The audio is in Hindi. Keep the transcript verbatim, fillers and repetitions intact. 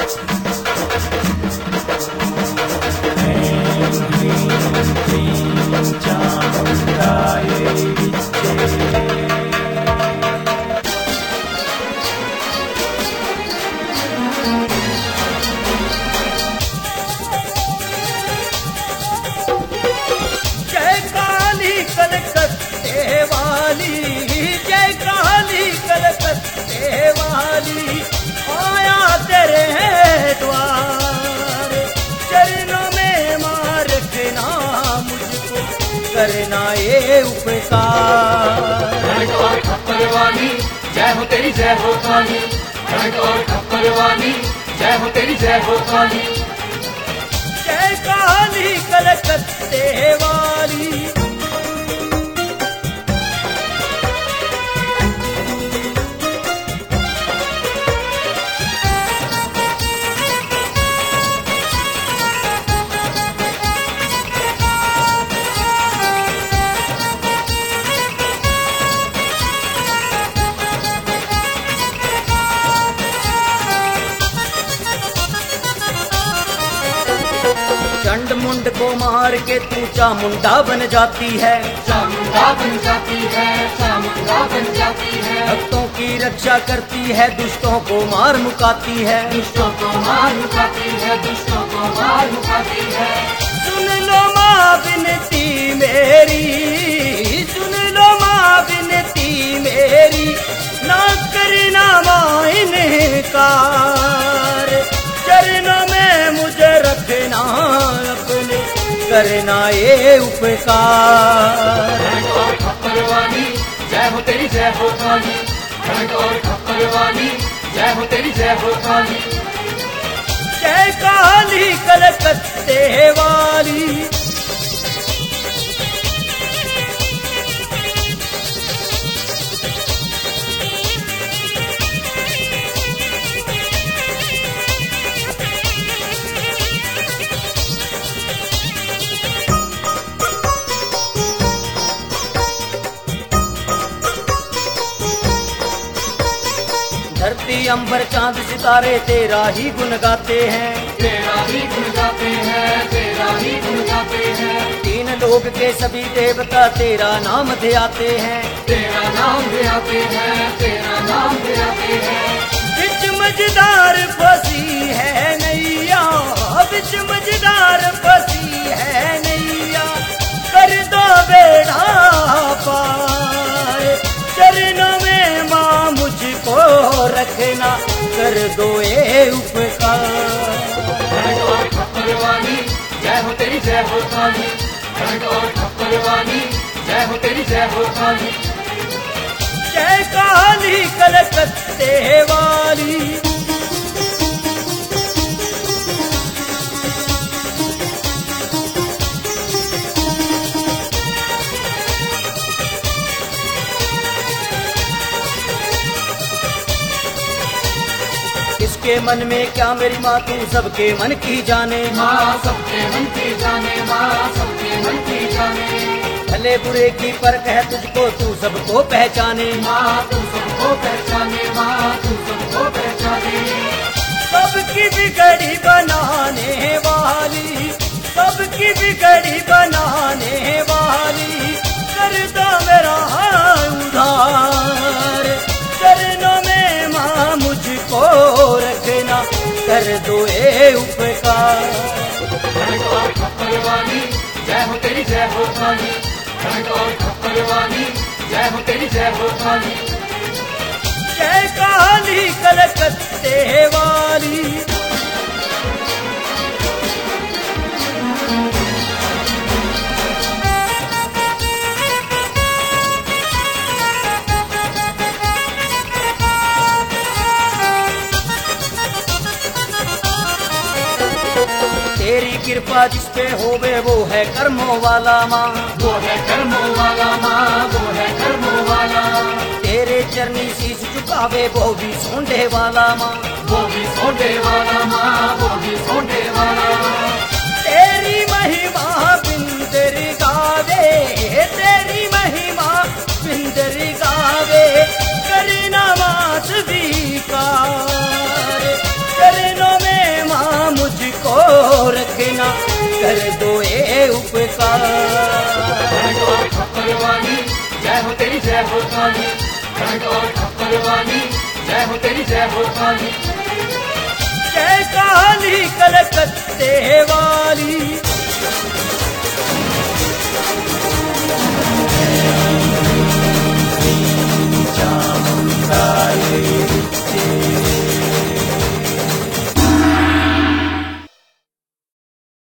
आया तेरे द्वार, चरणों में मार रखना मुझको, करना ये उपकार। घंट और खप्पर वाली जय हो तेरी जय हो काली, घंट और खप्पर वाली जय हो तेरी जय हो काली। जय काली कलकत्ते वाली, चंड मुंड को मार के तू चामुंडा बन जाती है, चामुंडा बन जाती है, चामुंडा बन जाती है। भक्तों की रक्षा करती है, दुष्टों को मार मुकाती है, दुष्टों को मार मुकाती है, दुष्टों को मार मुकाती है। सुन लो माँ विनती मेरी, सुन लो माँ विनती मेरी, ना करना माँ इनकार, चरणों में मुझे रखना अपने, करना ये उपकार। घंट और खप्पर वाली जय हो तेरी जय हो काली, घंट और खप्पर वाली जय हो तेरी जय हो काली। जय काली कलकत्ते वाली, धरती अंबर चांद सितारे तेरा ही गुण गाते हैं, तेरा ही गुण गाते हैं, तेरा ही गुण गाते हैं। तीन लोग के सभी देवता तेरा नाम दे आते हैं, तेरा नाम दे आते हैं, तेरा नाम दे आते हैं। बिच मझदार फंसी है नैया, बिच मझदार फंसी है नैया, कर दो बेड़ा पार, चरणों में माँ मुझको रखना, कर दो ये उपकार। घंट और खप्पर वाली जय हो तेरी जय हो काली, घंट और खप्पर वाली जय हो तेरी जय हो काली। जय काली कलकत्ते वाली, किसके मन में क्या मेरी माँ तू सबके मन की जाने, माँ सबके मन की जाने, माँ सबके मन की जाने। भले बुरे की परख है तुझको, तू सबको पहचाने, माँ तू सबको पहचाने, माँ तू सबको पहचाने। सबकी बिगड़ी बनाने वाली, सबकी बिगड़ी बनाने वाली, कर दो मेरा उद्धार, चरणों में माँ मुझको रखना, कर दो ये उपकार। घंट और खप्पर वाली जय हो तेरी जय हो काली, घंट और खप्पर वाली जय हो तेरी जय हो काली। जय काली कलकत्ते वाली, तेरी कृपा जिस पे होवे वो है कर्मों वाला माँ, वो है कर्मों वाला माँ, वो है कर्मों वाला। तेरे चरनी शीश झुकावे वो भी सोंडे वाला माँ, वो भी सोंडे वाला माँ, वो भी सोंडे वाला। तेरी महिमा बिंदर गावे, तेरी महिमा बिंदर गावे, करना माँ स्वीकार, चरणों में अपना कर दो ये उपकार। खड़ग और खप्पर वाली जय हो तेरी जय हो काली, खड़ग और खप्पर वाली जय हो तेरी जय हो काली। जय काली कलकत्ते वाली